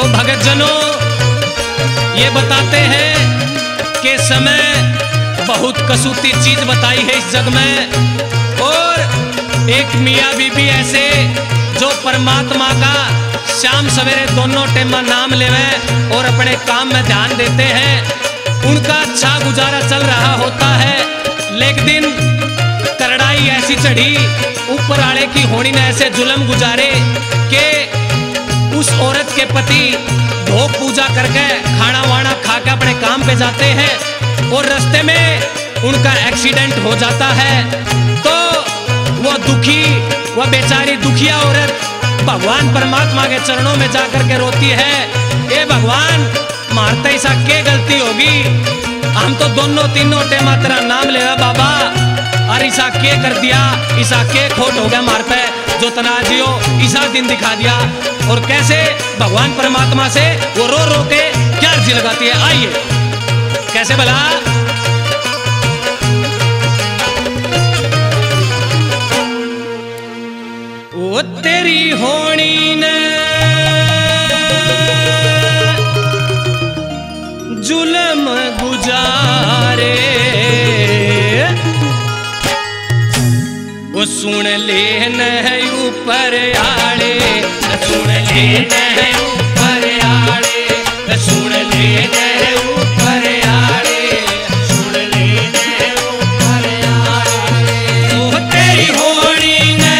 भगत जनों ये बताते हैं कि समय बहुत कसूती चीज बताई है इस जग में। और एक मियाँ बीबी ऐसे जो परमात्मा का शाम सवेरे दोनों टाइम नाम लेवे और अपने काम में ध्यान देते हैं, उनका अच्छा गुजारा चल रहा होता है। लेकिन दिन करड़ाई ऐसी चढ़ी, ऊपर वाले की होनी ने ऐसे जुल्म गुजारे कि उस औरत के पति भोग पूजा करके खाना वाना खा के अपने काम पे जाते हैं और रास्ते में उनका एक्सीडेंट हो जाता है। तो वो दुखी, वह बेचारी दुखिया औरत भगवान परमात्मा के चरणों में जाकर के रोती है, ए भगवान मारते ऐसा क्या गलती होगी, हम तो दोनों तीनों टेमा तेरा नाम लेवा बाबा, और ऐसा क्या कर दिया, ऐसा क्या खोट हो गया मार पे जो तना जियो ऐसा दिन दिखा दिया। और कैसे भगवान परमात्मा से वो रो रो के क्या अर्जी लगाती है, आइए कैसे भला। वो तेरी होनी ने जुल्म गुजारे, वो सुन ले न ऊपर आड़े, सुन ले न ऊपर आड़े, सुन ले न ऊपर आड़े, सुन ले न ऊपर आड़े। वो तेरी होनी ने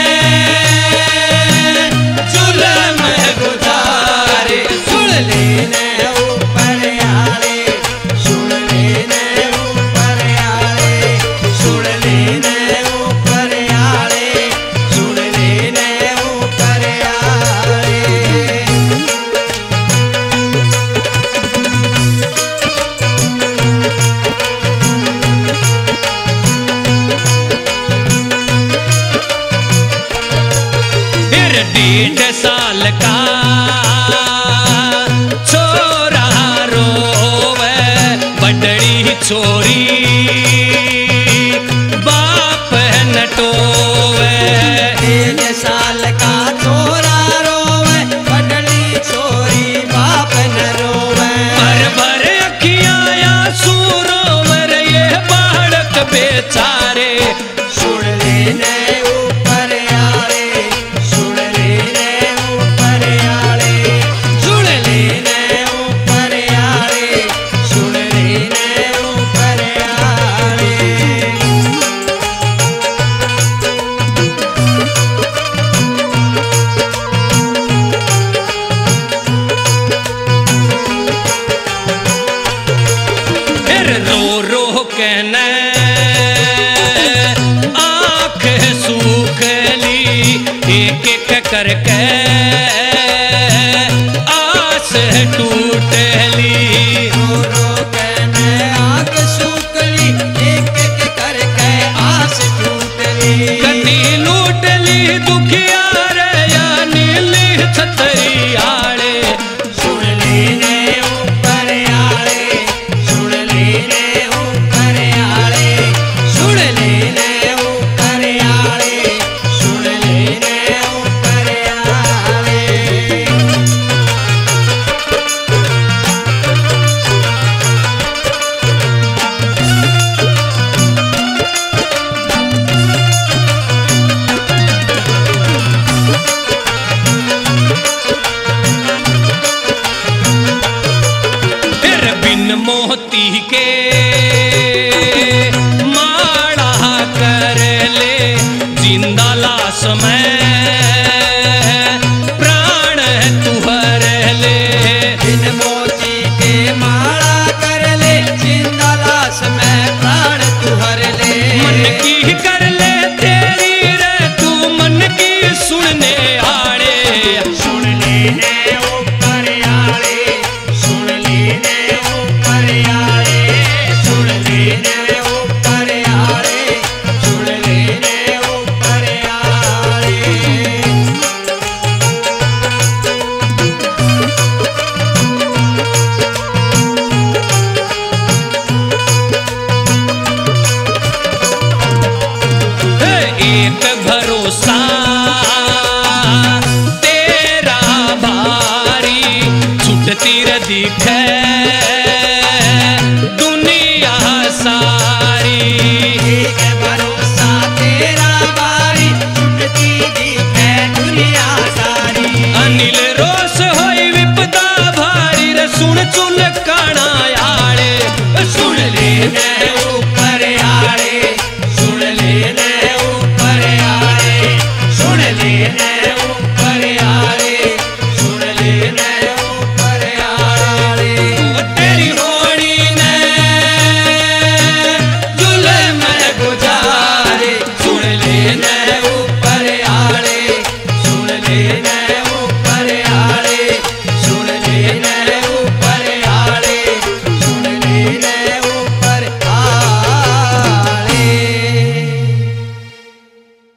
जुल्म गुजारे, सुन ले न ऊपर आड़े, सुन ले न ऊपर आड़े, सुन ले न ऊपर आड़े, सुन ले न ऊपर आड़े। फिर 1.5 साल का छोरा रोवे, बड़ड़ी छोरी बाप नटोवे। 1 साल का छोरा रोवे, बड़ड़ी छोरी बाप न रोवे। भर भर अखियाँ आंसू रोवे रे ये बालक बेचारे। सुन ले न ऊपर आड़े, सुन ले न ऊपर आड़े, सुन ले न ऊपर आड़े, सुन ले न ऊपर आड़े। फिर रो रो कहने आँख सूख ली, एक एक करके